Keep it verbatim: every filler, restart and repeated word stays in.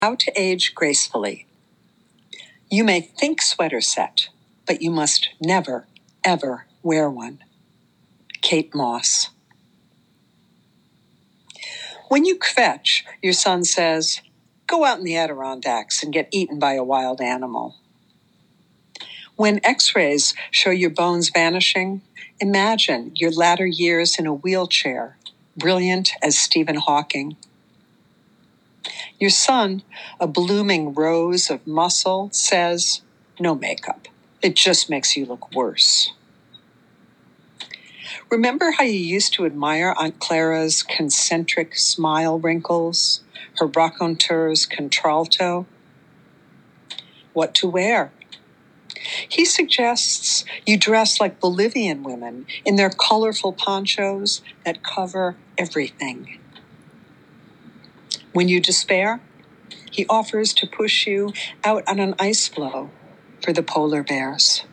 How to age gracefully. You may think sweater set, but you must never, ever wear one. Kate Moss. When you kvetch, your son says, go out in the Adirondacks and get eaten by a wild animal. When x-rays show your bones vanishing, imagine your latter years in a wheelchair, brilliant as Stephen Hawking. Your son, a blooming rose of muscle, says, no makeup. It just makes you look worse. Remember how you used to admire Aunt Clara's concentric smile wrinkles, her raconteur's contralto? What to wear? He suggests you dress like Bolivian women in their colorful ponchos that cover everything. When you despair, he offers to push you out on an ice floe for the polar bears.